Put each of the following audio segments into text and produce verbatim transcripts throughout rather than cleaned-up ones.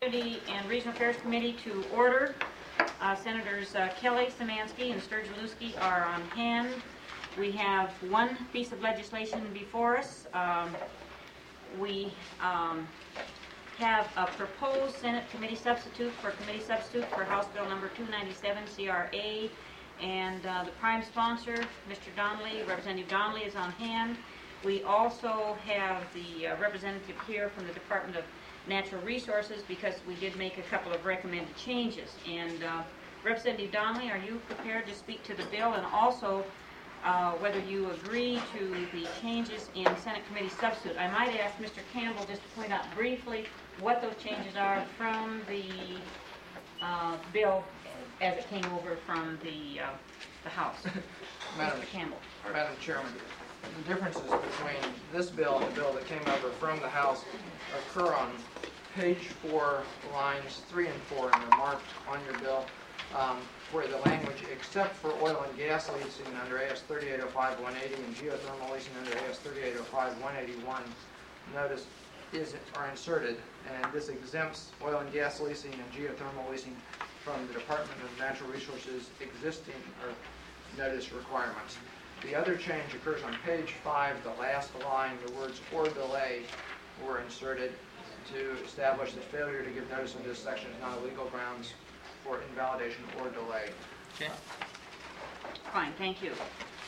Community and Regional Affairs Committee to order. Uh, Senators uh, Kelly, Szymanski, and Sturgielewski are on hand. We have one piece of legislation before us. Um, we um, have a proposed Senate committee substitute for committee substitute for House Bill number two ninety-seven C R A, and uh, the prime sponsor, Mister Donnelly, Representative Donnelly, is on hand. We also have the uh, representative here from the Department of Natural Resources, because we did make a couple of recommended changes. And uh, Representative Donnelly, are you prepared to speak to the bill, and also uh, whether you agree to the changes in Senate committee substitute? I might ask Mister Campbell just to point out briefly what those changes are from the uh, bill as it came over from the uh, the House. Madam, Mister Campbell. Madam Chairman, the differences between this bill and the bill that came over from the House occur on page four, lines three and four, and they're marked on your bill, um, where the language, except for oil and gas leasing under A S thirty-eight oh five one eighty and geothermal leasing under A S thirty-eight oh five one eighty-one, notice is are inserted, and this exempts oil and gas leasing and geothermal leasing from the Department of Natural Resources existing or notice requirements. The other change occurs on page five, the last line. The words "or delay" were inserted to establish that failure to give notice of this section is not a legal grounds for invalidation or delay. Okay. Fine, thank you.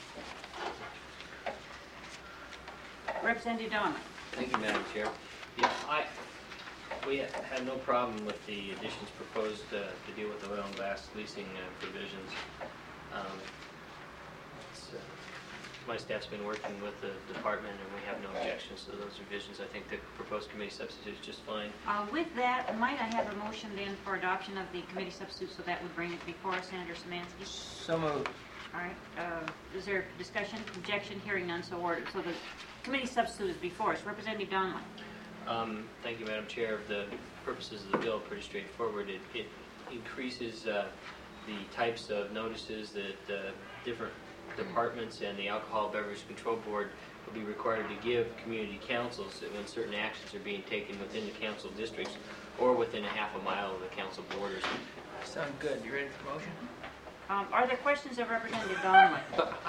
Representative Donnelly. Thank you, Madam Chair. Yeah, I we have no problem with the additions proposed uh, to deal with the oil and gas leasing uh, provisions. Um, it's, uh, My staff's been working with the department, and we have no objections to those revisions. I think the proposed committee substitute is just fine. Uh, with that, might I have a motion then for adoption of the committee substitute, so that would bring it before us, Senator Szymanski? So moved. All right. Uh, is there discussion, objection? Hearing none, so ordered. So the committee substitute is before us. Representative Donnelly. Um, thank you, Madam Chair. The purposes of the bill are pretty straightforward. It, it increases uh, the types of notices that uh, different departments and the Alcohol Beverage Control Board will be required to give community councils when certain actions are being taken within the council districts or within a half a mile of the council borders. Sound good. You ready for motion? Um, are there questions of Representative Donnelly?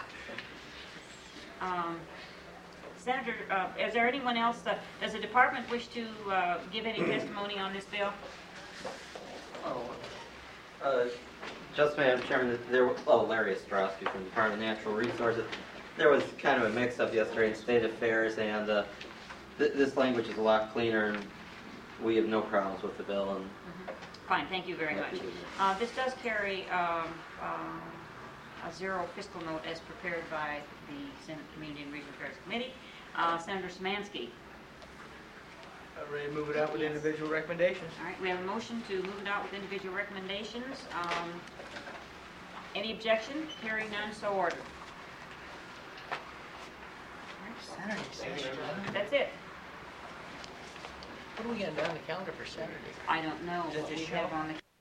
um, Senator, uh, is there anyone else? Uh, does the department wish to uh, give any testimony on this bill? Oh, uh, just Madam Chairman, there was, oh, Larry Ostrowski from the Department of Natural Resources. There was kind of a mix-up yesterday in State Affairs, and uh, th this language is a lot cleaner, and we have no problems with the bill. And mm-hmm. Fine, thank you very much. Uh, this does carry um, um, a zero fiscal note as prepared by the Senate Community and Regional Affairs Committee. Uh, Senator Szymanski. Uh, ready to move it out with yes. individual recommendations? All right, we have a motion to move it out with individual recommendations. Um, any objection? Hearing none, so ordered. Saturday, Saturday. That's it. What are we going to do on the calendar for Saturday? I don't know Does what it we show? have on the